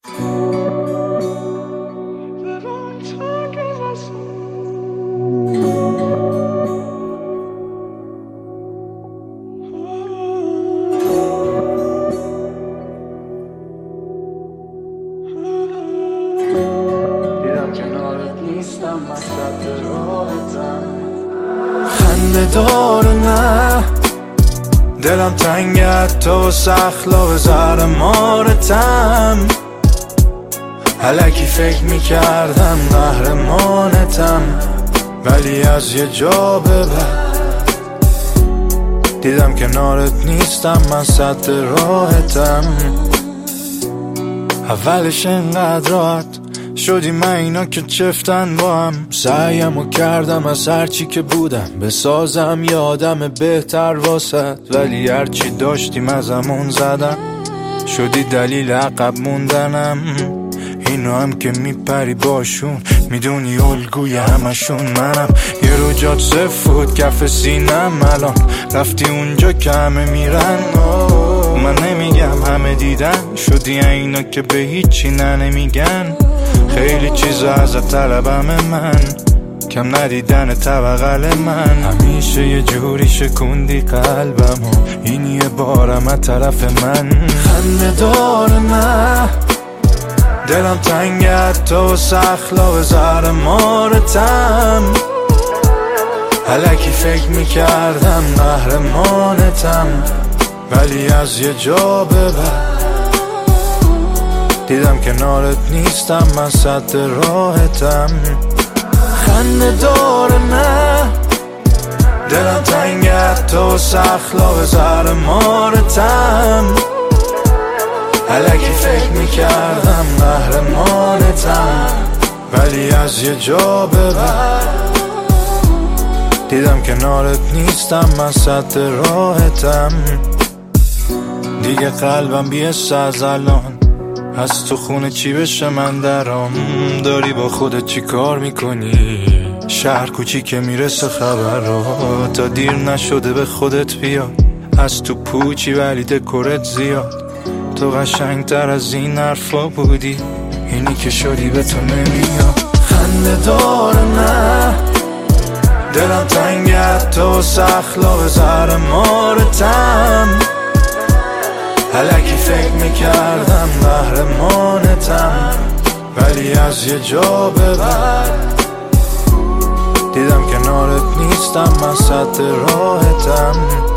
خنده داره نه دلم تنگت تو سخلا به زهر مارتم الکی فکر میکردم قهرمانتم ولی از یه جا به بعد دیدم کنارت نیستم من سد راحتم اولش انقدر راحت شدی من اینا که چفتن با هم سعیمو کردم از هرچی که بودم بسازم یه آدم بهتر واسد ولی هرچی داشتیم ازمون زدم شدی دلیل عقب موندنم اینو هم که میپری باشون میدونی الگوی همشون منم یه رو جات سفود کف سینم الان رفتی اونجا که همه میرن من نمیگم همه دیدن شدی اینا که به هیچی نمیگن خیلی چیزا ازت طلبم من کم ندیدن بغل من همیشه یه جوری شکوندی قلبم و این یه بارم از طرف من خنده داره نه دلم تنگت تو سخلا به زهر مارتم الکی فکر میکردم قهرمانتم ولی از یه جا به بعد دیدم کنارت نیستم من سد راحتم خنده داره نه دلم تنگت تو سخلا به زهر مارتم الکی فکر میکردم قهرمانتم ولی از یه جا به بعد دیدم کنارت نیستم من سد راحتم دیگه قلبم بیسته از الان از تو خونه چی بشه من درام داری با خودت چی کار میکنی شهر کوچیکه میرسه خبر رو تا دیر نشده به خودت بیاد از تو پوچی ولی دکورت زیاد تو قشنگتر از این حرفا بودی اینی که شدی به تو نمیاد خنده داره نه دلم تنگت تو سخلا به زهر مارتم الکی فکر میکردم قهرمانتم ولی از یه جا به بعد دیدم کنارت نیستم من سد راحتم